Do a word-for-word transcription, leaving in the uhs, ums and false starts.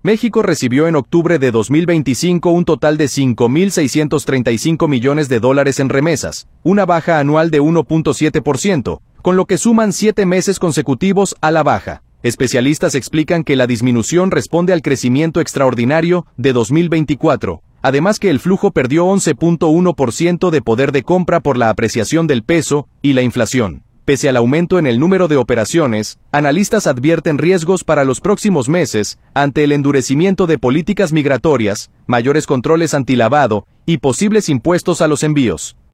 México recibió en octubre de dos mil veinticinco un total de cinco mil seiscientos treinta y cinco millones de dólares en remesas, una baja anual de uno punto siete por ciento, con lo que suman siete meses consecutivos a la baja. Especialistas explican que la disminución responde al crecimiento extraordinario de dos mil veinticuatro, además que el flujo perdió once punto uno por ciento de poder de compra por la apreciación del peso y la inflación. Pese al aumento en el número de operaciones, analistas advierten riesgos para los próximos meses ante el endurecimiento de políticas migratorias, mayores controles antilavado y posibles impuestos a los envíos.